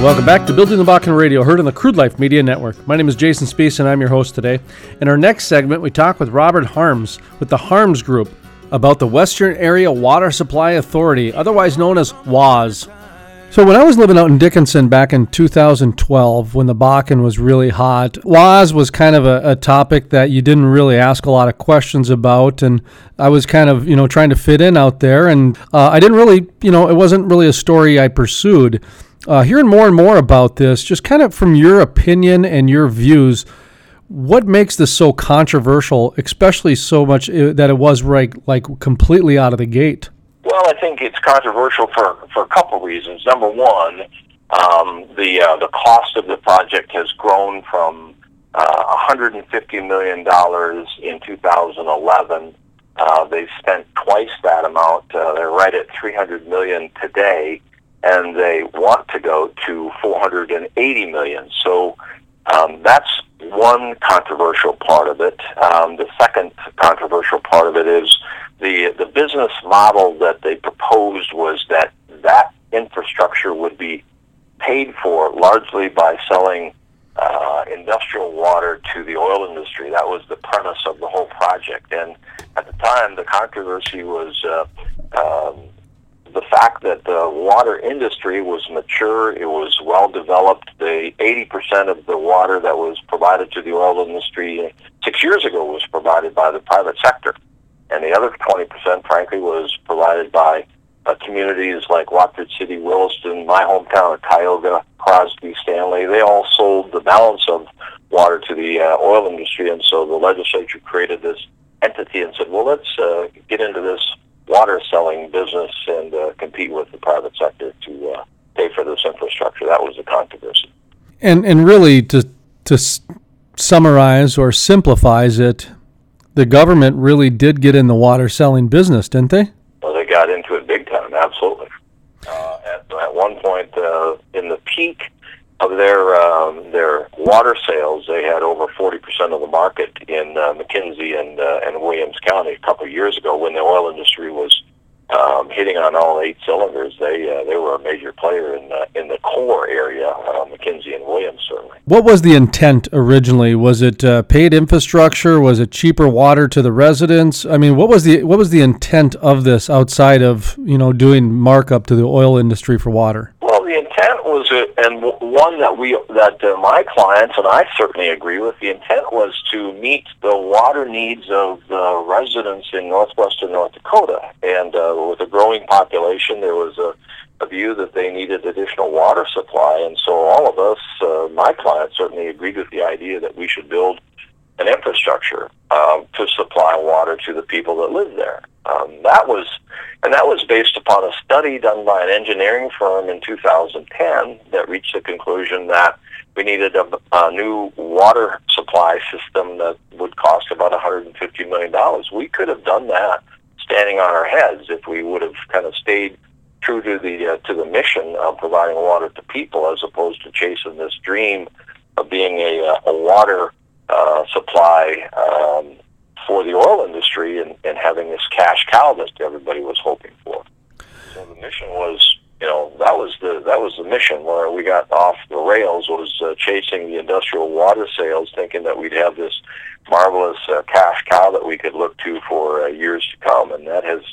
Welcome back to Building the Bakken Radio, heard on the Crude Life Media Network. My name is Jason Spiess, and I'm your host today. In our next segment, we talk with Robert Harms with the Harms Group about the Western Area Water Supply Authority, otherwise known as WAS. So when I was living out in Dickinson back in 2012, when the Bakken was really hot, WAS was kind of a topic that you didn't really ask a lot of questions about, and I was kind of, trying to fit in out there, and I didn't really, it wasn't really a story I pursued. Hearing more and more about this, just kind of from your opinion and your views, what makes this so controversial, especially so much that it was like completely out of the gate? Well, I think it's controversial for a couple reasons. Number one, the cost of the project has grown from $150 million in 2011. They've spent twice that amount. They're right at $300 million today, and they want to go to $480 million. So that's one controversial part of it. The second controversial part of it is the business model that they proposed was that infrastructure would be paid for largely by selling industrial water to the oil industry. That was the premise of the whole project. And at the time, the controversy was the fact that the water industry was mature, it was well developed. The 80% of the water that was provided to the oil industry 6 years ago was provided by the private sector. And the other 20%, frankly, was provided by communities like Watford City, Williston, my hometown of Tioga, Crosby, Stanley. They all sold the balance of water to the oil industry, and so the legislature created this entity and said, well, let's get into this water selling business and compete with the private sector to pay for this infrastructure. That was the controversy. And really, to summarize or simplifies it, the government really did get in the water selling business, didn't they? Well, they got into it big time, absolutely. At one point, in the peak of their water sales, they had over 40% of the market in McKenzie and Williams County a couple of years ago when the oil industry was hitting on all 8 cylinders. They were a major player in the core area, McKenzie and Williams, certainly. What was the intent originally? Was it paid infrastructure? Was it cheaper water to the residents? I mean, what was the intent of this outside of doing markup to the oil industry for water? Well, the intent was, and one that my clients and I certainly agree with, the intent was to meet the water needs of the residents in northwestern North Dakota. And with a growing population, there was a view that they needed additional water supply. And so all of us, my clients, certainly agreed with the idea that we should build an infrastructure to supply water to the people that live there. That was based upon a study done by an engineering firm in 2010 that reached the conclusion that we needed a new water supply system that would cost about $150 million. We could have done that standing on our heads if we would have kind of stayed true to the mission of providing water to people, as opposed to chasing this dream of being a water supply for the oil industry and having this cash cow that everybody was hoping for. So the mission was, that was the mission. Where we got off the rails was chasing the industrial water sales, thinking that we'd have this marvelous cash cow that we could look to for years to come, and that has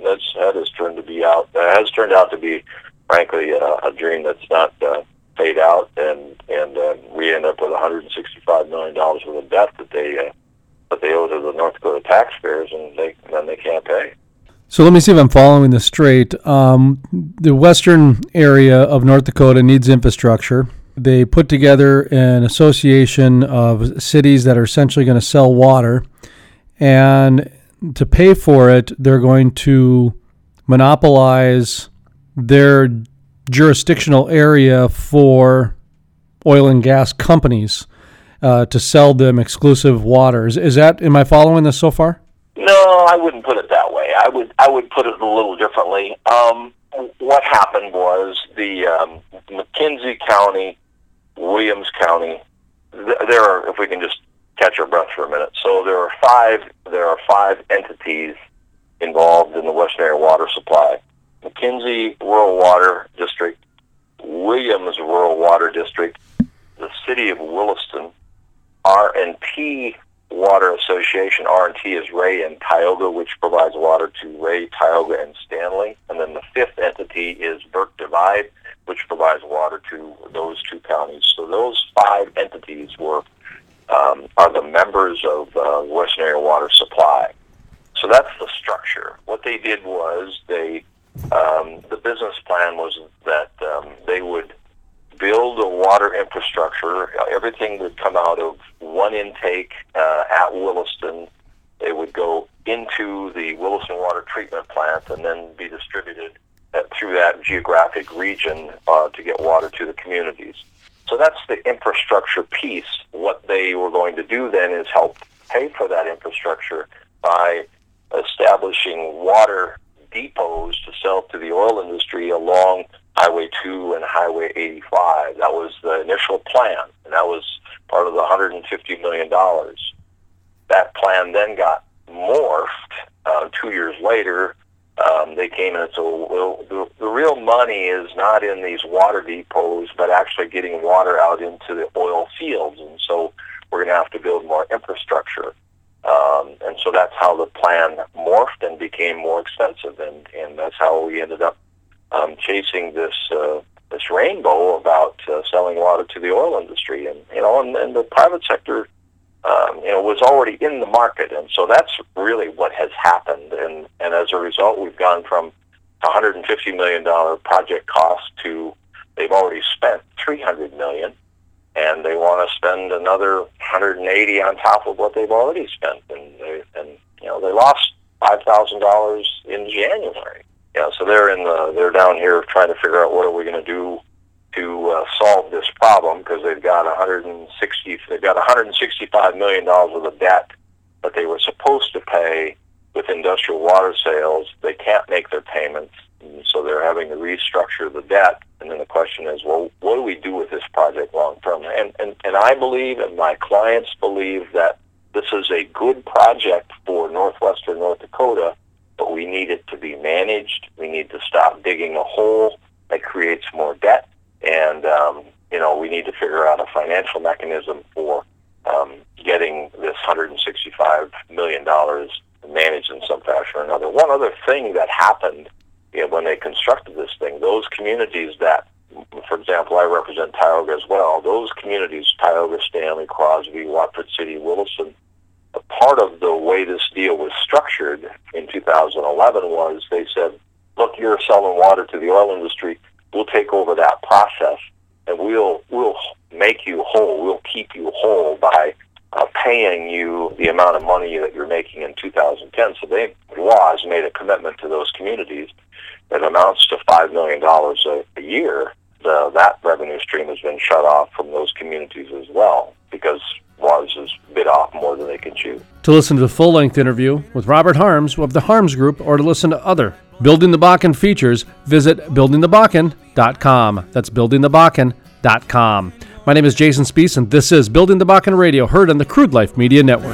turned out to be, frankly, a dream that's not paid out, and we end up with $165 million worth of debt that they owe to the North Dakota taxpayers, and then they can't pay. So let me see if I'm following this straight. The western area of North Dakota needs infrastructure. They put together an association of cities that are essentially going to sell water, and to pay for it, they're going to monopolize their jurisdictional area for oil and gas companies to sell them exclusive waters. Am I following this so far? No, I wouldn't put it that way. I would put it a little differently. What happened was the McKenzie County, Williams County, there are, if we can just catch our breath for a minute. So there are five entities involved in the Western Area Water Supply: McKenzie Rural Water District, Williams Rural Water District, the City of Williston, R&T Water Association. R&T is Ray and Tioga, which provides water to Ray, Tioga, and Stanley. And then the fifth entity is Burke Divide, which provides water to those two counties. So those 5 entities are the members of Western Area Water Supply. So that's the structure. What they did was the business plan was that they would build a water infrastructure. Everything would come out of one intake at Williston. They would go into the Williston Water Treatment Plant and then be distributed through that geographic region to get water to the communities. So that's the infrastructure piece. What they were going to do then is help pay for that infrastructure by establishing water depots to sell to the oil industry along Highway 2 and Highway 85. That was the initial plan, and that was part of the $150 million. That plan then got morphed 2 years later. They came in and said, well, the real money is not in these water depots, but actually getting water out into the oil fields, and so we're going to have to build more infrastructure. And so that's how the plan morphed and became more expensive, and that's how we ended up chasing this rainbow about selling water to the oil industry, and the private sector was already in the market, and so that's really what has happened. And as a result, we've gone from $150 million project cost to they've already spent $300 million, and they want to spend another $180 on top of what they've already spent, and they lost $5,000 in January. So they're down here trying to figure out what are we going to do to solve this problem, because they've got $165 million worth of debt that they were supposed to pay with industrial water sales. They can't make their payments, and so they're having to restructure the debt. And then the question is, well, what do we do with this project long term? And I believe, and my clients believe, that this is a good project for northwestern North Dakota, but we need it to be managed. We need to stop digging a hole that creates more debt, and we need to figure out a financial mechanism for getting this $165 million managed in some fashion or another. One other thing that happened when they constructed this thing, those communities that, for example, I represent Tioga as well, those communities, Tioga, Stanley, Crosby, Watford City, Williston, a part of the way this deal was structured in 2011 was they said, look, you're selling water to the oil industry, we'll take over that process, and we'll make you whole, we'll keep you whole by paying you the amount of money that you're making in 2010. So WAS made a commitment to those communities that amounts to $5 million a year. That revenue stream has been shut off from those communities as well, because WAS has bit off more than they can chew. To listen to the full-length interview with Robert Harms of the Harms Group, or to listen to other Building the Bakken features, visit buildingthebakken.com. That's buildingthebakken.com. My name is Jason Spees, and this is Building the Bakken Radio, heard on the Crude Life Media Network.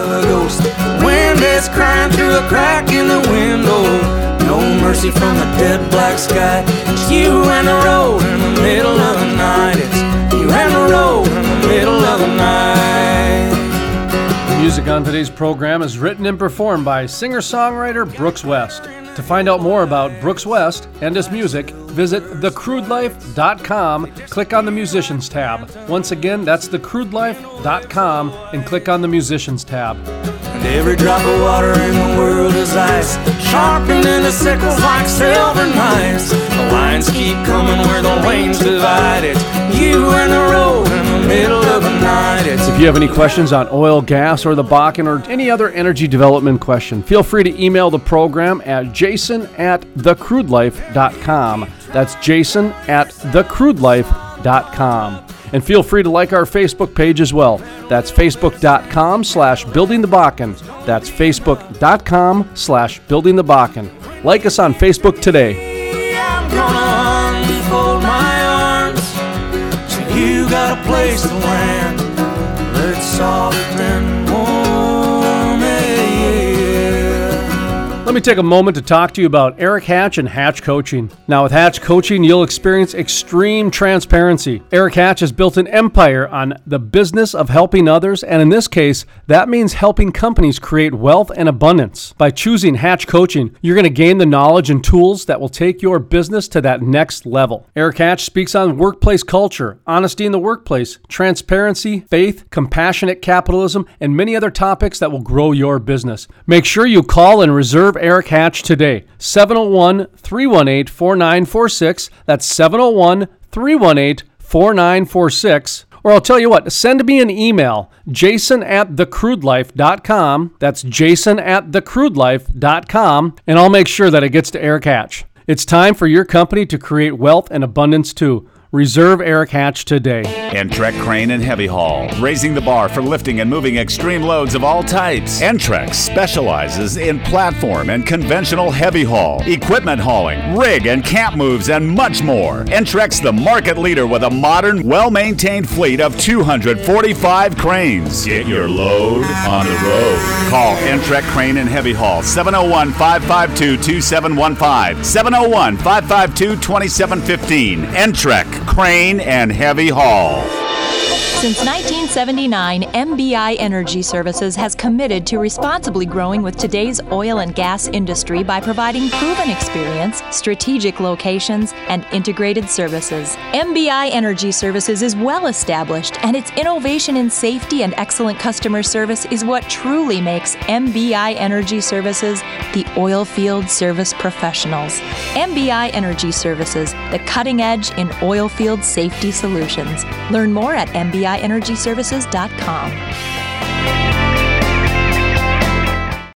Wind is crying through a crack in the window. No mercy from the dead black sky. It's you and the road in the middle of the night. It's you and the road in the middle of the night. The music on today's program is written and performed by singer-songwriter Brooks West. To find out more about Brooks West and his music, visit thecrudelife.com, click on the Musicians tab. Once again, that's thecrudelife.com, and click on the Musicians tab. And every drop of water in the world is ice, sharpened into sickles like silver knives. The lines keep coming where the lanes divide. It's you and the road in the middle of the night. If you have any questions on oil, gas, or the Bakken, or any other energy development question, feel free to email the program at jason@thecrudelife.com. That's jason@thecrudelife.com. And feel free to like our Facebook page as well. That's facebook.com/buildingthebakken. That's facebook.com/buildingthebakken. Like us on Facebook today. I'm gonna unfold my arms so you got a place to land. It's soft and warm, yeah. Let Let me take a moment to talk to you about Eric Hatch and Hatch Coaching. Now, with Hatch Coaching, you'll experience extreme transparency. Eric Hatch has built an empire on the business of helping others, and in this case, that means helping companies create wealth and abundance. By choosing Hatch Coaching, you're going to gain the knowledge and tools that will take your business to that next level. Eric Hatch speaks on workplace culture, honesty in the workplace, transparency, faith, compassionate capitalism, and many other topics that will grow your business. Make sure you call and reserve Eric Hatch today. 701-318-4946. That's 701-318-4946. Or I'll tell you what, send me an email, jason@thecrudelife.com. That's jason@thecrudelife.com, and I'll make sure that it gets to Eric Hatch. It's time for your company to create wealth and abundance too. Reserve Eric Hatch today. Entrex Crane and Heavy Haul, raising the bar for lifting and moving extreme loads of all types. Entrex specializes in platform and conventional heavy haul, equipment hauling, rig and camp moves, and much more. Entrex, the market leader with a modern, well-maintained fleet of 245 cranes. Get your load on the road. Call Entrex Crane and Heavy Haul, 701-552-2715, 701-552-2715. Entrex Crane and Heavy Haul. Since 1979, MBI Energy Services has committed to responsibly growing with today's oil and gas industry by providing proven experience, strategic locations, and integrated services. MBI Energy Services is well established, and its innovation in safety and excellent customer service is what truly makes MBI Energy Services the oil field service professionals. MBI Energy Services, the cutting edge in oil field safety solutions. Learn more at MBIEnergyServices.com.